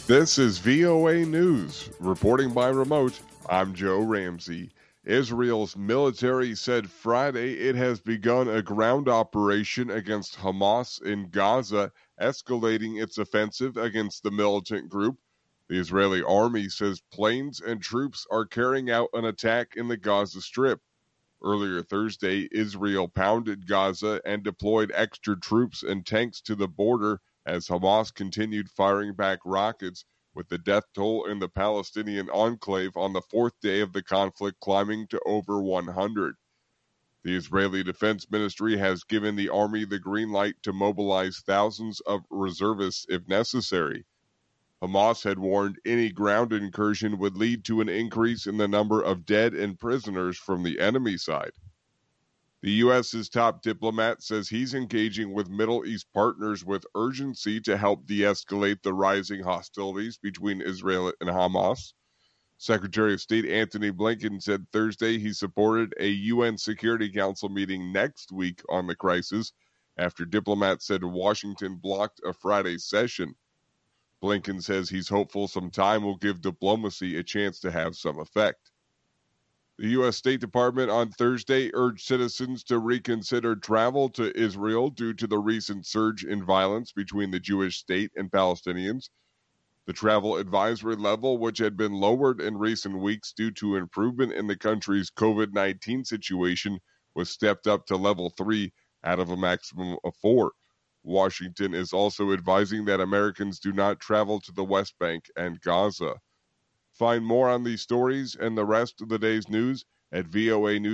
This is VOA News. Reporting by remote, I'm Joe Ramsey. Israel's military said Friday it has begun a ground operation against Hamas in Gaza, escalating its offensive against the militant group. The Israeli army says planes and troops are carrying out an attack in the Gaza Strip. Earlier Thursday, Israel pounded Gaza and deployed extra troops and tanks to the border as Hamas continued firing back rockets, with the death toll in the Palestinian enclave on the fourth day of the conflict climbing to over 100. The Israeli Defense Ministry has given the army the green light to mobilize thousands of reservists if necessary. Hamas had warned any ground incursion would lead to an increase in the number of dead and prisoners from the enemy side. The U.S.'s top diplomat says he's engaging with Middle East partners with urgency to help de-escalate the rising hostilities between Israel and Hamas. Secretary of State Antony Blinken said Thursday he supported a UN Security Council meeting next week on the crisis after diplomats said Washington blocked a Friday session. Blinken says he's hopeful some time will give diplomacy a chance to have some effect. The U.S. State Department on Thursday urged citizens to reconsider travel to Israel due to the recent surge in violence between the Jewish state and Palestinians. The travel advisory level, which had been lowered in recent weeks due to improvement in the country's COVID-19 situation, was stepped up to level 3 out of a maximum of 4. Washington is also advising that Americans do not travel to the West Bank and Gaza. Find more on these stories and the rest of the day's news at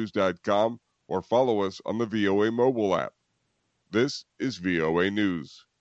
voanews.com or follow us on the VOA mobile app. This is VOA News.